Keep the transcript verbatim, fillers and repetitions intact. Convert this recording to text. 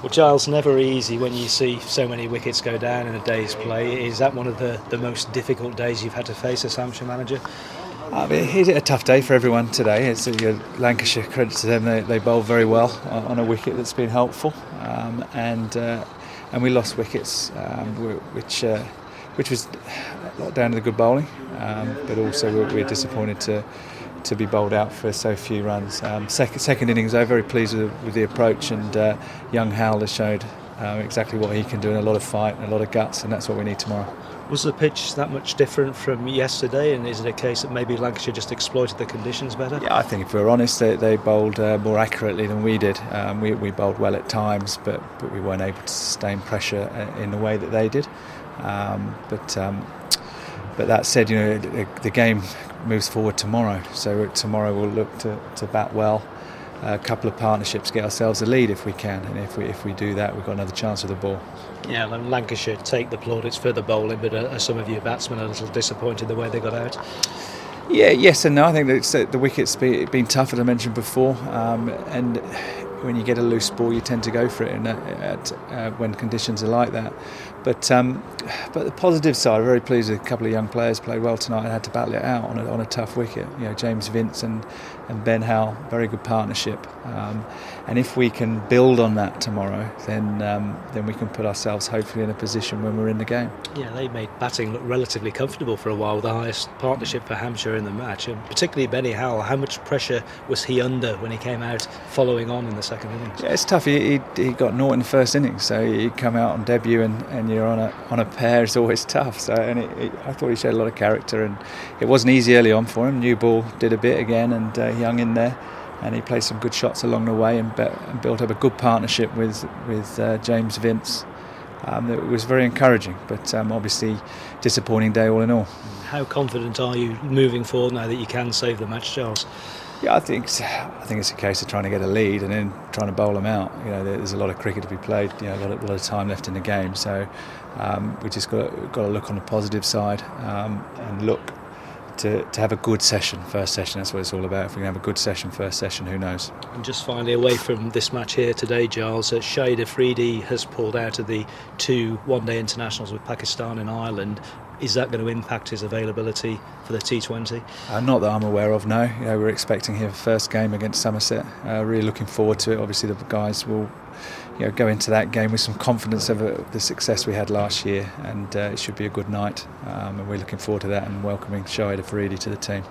Well, Giles, never easy when you see so many wickets go down in a day's play. Is that one of the, the most difficult days you've had to face as Hampshire manager? I mean, it's a tough day for everyone today. It's you know, Lancashire, credit to them, they, they bowled very well on a wicket that's been helpful, um, and uh, and we lost wickets, um, which uh, which was a lot down to the good bowling, um, but also we're, we're disappointed to to be bowled out for so few runs. Um, second, second innings, I'm very pleased with, with the approach, and uh, young Hal has showed uh, exactly what he can do, and a lot of fight and a lot of guts, and that's what we need tomorrow. Was the pitch that much different from yesterday, and is it a case that maybe Lancashire just exploited the conditions better? Yeah, I think if we're honest, they, they bowled uh, more accurately than we did. Um, we, we bowled well at times, but, but we weren't able to sustain pressure in the way that they did. Um, but um, but that said, you know, the, the game moves forward tomorrow, so tomorrow we'll look to, to bat well. A couple of partnerships, get ourselves a lead if we can, and if we if we do that, we've got another chance with the ball. Yeah, and Lancashire take the plaudits for the bowling, but are some of your batsmen a little disappointed the way they got out? Yeah, yes and no. I think that the wicket's been, been tough, as I mentioned before, um, and when you get a loose ball, you tend to go for it in a, at, uh, when conditions are like that. But um, but the positive side, I'm very pleased with a couple of young players played well tonight and had to battle it out on a, on a tough wicket. You know, James Vince and, and Ben Howell, very good partnership. Um, and if we can build on that tomorrow, then um, then we can put ourselves hopefully in a position when we're in the game. Yeah, they made batting look relatively comfortable for a while, the highest partnership for Hampshire in the match, and particularly Benny Howell. How much pressure was he under when he came out following on in the second innings? Yeah, it's tough. He, he, he got naught in the first innings, so he'd come out on debut and, and you're on a on a pair. It's always tough. So and it, it, I thought he showed a lot of character, and it wasn't easy early on for him. New ball did a bit again, and uh, Young in there, and he played some good shots along the way and, be, and built up a good partnership with with uh, James Vince. Um, it was very encouraging, but um, obviously disappointing day all in all. How confident are you moving forward now that you can save the match, Charles? Yeah, I think I think it's a case of trying to get a lead and then trying to bowl them out. You know, there's a lot of cricket to be played. You know, a lot of, a lot of time left in the game. So um, we just got got to look on the positive side um, and look to to have a good session. First session, that's what it's all about. If we can have a good session, first session, who knows? And just finally, away from this match here today, Giles, uh, Shahid Afridi has pulled out of the two one-day internationals with Pakistan and Ireland. Is that going to impact his availability for the T twenty? Uh, not that I'm aware of, no. You know, we're expecting his first game against Somerset. Uh, really looking forward to it. Obviously, the guys will, you know, go into that game with some confidence of uh, the success we had last year, and uh, it should be a good night. Um, and we're looking forward to that and welcoming Shahid Afridi to the team.